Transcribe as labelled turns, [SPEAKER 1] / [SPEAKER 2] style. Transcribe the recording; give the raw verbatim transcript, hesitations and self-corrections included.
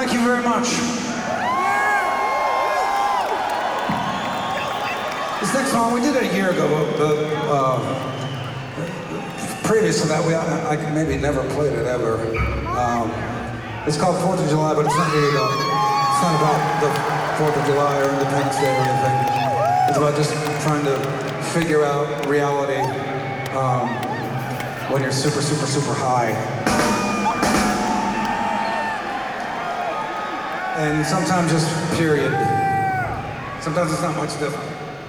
[SPEAKER 1] Thank you very much. This next song, we did it a year ago, but uh, previous to that, we I, I maybe never played it ever. Um, it's called Fourth of July, but it's not really about, it's not about the Fourth of July or Independence Day or anything. It's about just trying to figure out reality um, when you're super, super, super high. And sometimes just period. Sometimes it's not much different.